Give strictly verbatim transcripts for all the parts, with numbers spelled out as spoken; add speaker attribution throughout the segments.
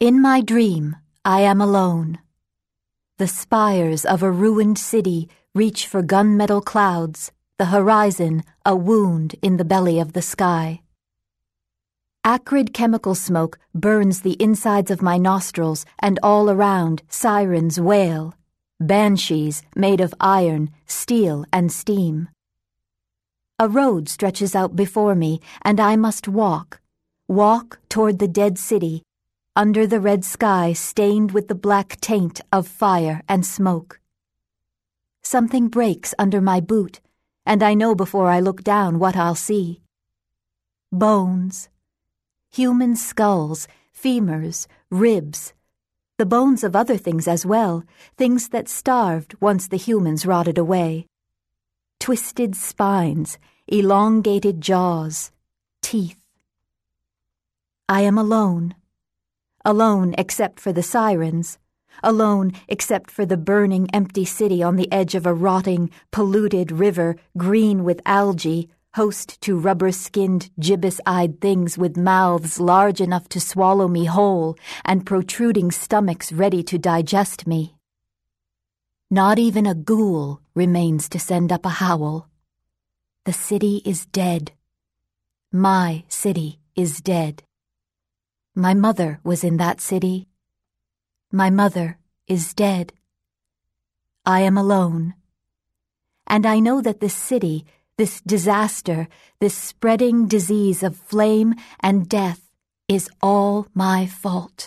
Speaker 1: In my dream, I am alone. The spires of a ruined city reach for gunmetal clouds, the horizon a wound in the belly of the sky. Acrid chemical smoke burns the insides of my nostrils, and all around sirens wail, banshees made of iron, steel, and steam. A road stretches out before me, and I must walk, walk toward the dead city, under the red sky stained with the black taint of fire and smoke. Something breaks under my boot, and I know before I look down what I'll see. Bones. Human skulls, femurs, ribs. The bones of other things as well, things that starved once the humans rotted away. Twisted spines, elongated jaws, teeth. I am alone. Alone except for the sirens. Alone except for the burning empty city on the edge of a rotting, polluted river green with algae, host to rubber-skinned, gibbous-eyed things with mouths large enough to swallow me whole and protruding stomachs ready to digest me. Not even a ghoul remains to send up a howl. The city is dead. My city is dead. My mother was in that city. My mother is dead. I am alone. And I know that this city, this disaster, this spreading disease of flame and death is all my fault.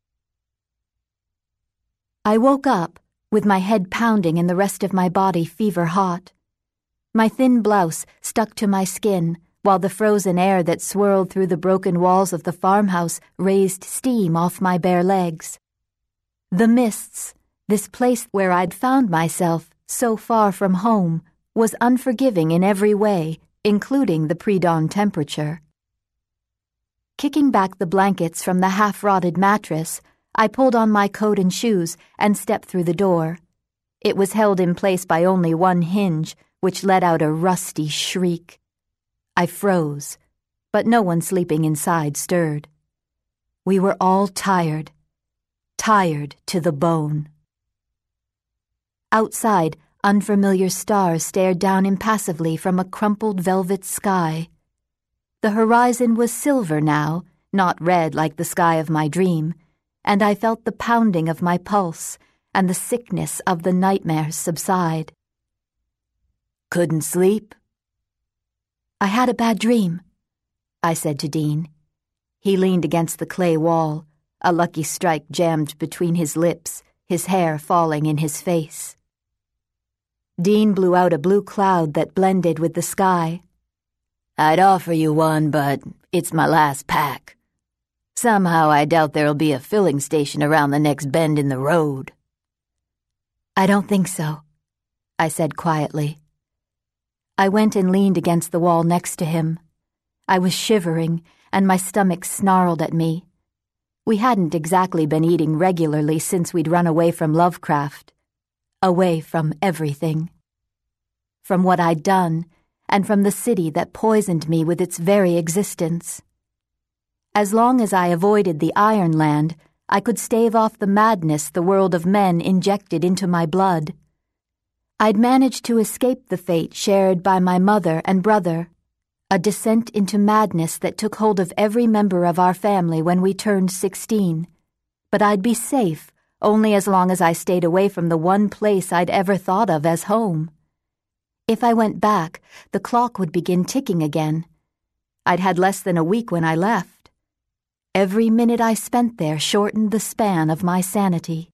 Speaker 1: I woke up with my head pounding and the rest of my body fever hot. My thin blouse stuck to my skin, while the frozen air that swirled through the broken walls of the farmhouse raised steam off my bare legs. The mists, this place where I'd found myself so far from home, was unforgiving in every way, including the pre-dawn temperature. Kicking back the blankets from the half-rotted mattress, I pulled on my coat and shoes and stepped through the door. It was held in place by only one hinge, which let out a rusty shriek. I froze, but no one sleeping inside stirred. We were all tired, tired to the bone. Outside, unfamiliar stars stared down impassively from a crumpled velvet sky. The horizon was silver now, not red like the sky of my dream, and I felt the pounding of my pulse and the sickness of the nightmares subside. Couldn't sleep? I had a bad dream, I said to Dean. He leaned against the clay wall, a Lucky Strike jammed between his lips, his hair falling in his face. Dean blew out a blue cloud that blended with the sky. I'd offer you one, but it's my last pack. Somehow I doubt there'll be a filling station around the next bend in the road. I don't think so, I said quietly. I went and leaned against the wall next to him. I was shivering, and my stomach snarled at me. We hadn't exactly been eating regularly since we'd run away from Lovecraft. Away from everything. From what I'd done, and from the city that poisoned me with its very existence. As long as I avoided the Iron Land, I could stave off the madness the world of men injected into my blood. I'd managed to escape the fate shared by my mother and brother, a descent into madness that took hold of every member of our family when we turned sixteen. But I'd be safe only as long as I stayed away from the one place I'd ever thought of as home. If I went back, the clock would begin ticking again. I'd had less than a week when I left. Every minute I spent there shortened the span of my sanity.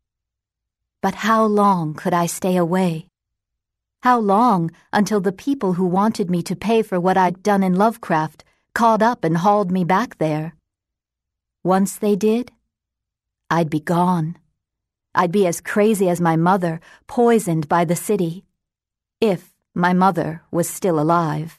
Speaker 1: But how long could I stay away? How long until the people who wanted me to pay for what I'd done in Lovecraft caught up and hauled me back there? Once they did, I'd be gone. I'd be as crazy as my mother, poisoned by the city. If my mother was still alive.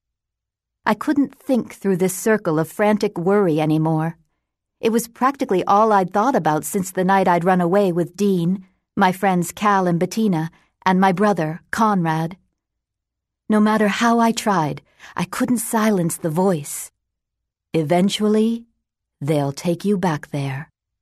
Speaker 1: I couldn't think through this circle of frantic worry anymore. It was practically all I'd thought about since the night I'd run away with Dean, my friends Cal and Bettina, and my brother, Conrad. No matter how I tried, I couldn't silence the voice. Eventually, they'll take you back there.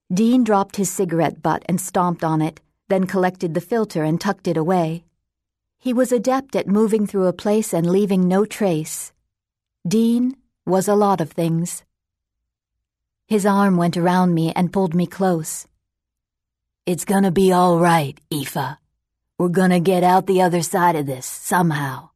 Speaker 1: Dean dropped his cigarette butt and stomped on it, then collected the filter and tucked it away. He was adept at moving through a place and leaving no trace. Dean was a lot of things. His arm went around me and pulled me close. "It's gonna be all right, Aoife. We're gonna get out the other side of this, somehow."